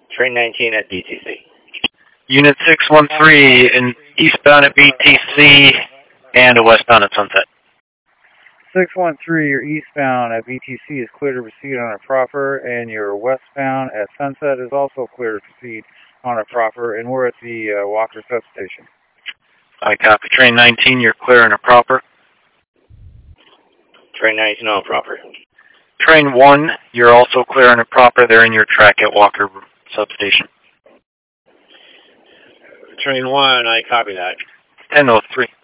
Train 19 at BTC. Unit 613, an eastbound at BTC and a westbound at Sunset. 613, your eastbound at BTC is clear to proceed on a proper, and your westbound at Sunset is also clear to proceed on a proper, and we're at the Walker substation. I copy. Train 19, you're clear on a proper. Train 19 on proper. Train 1, you're also clear on a proper. They're in your track at Walker substation. Train 1, I copy that. 10:03.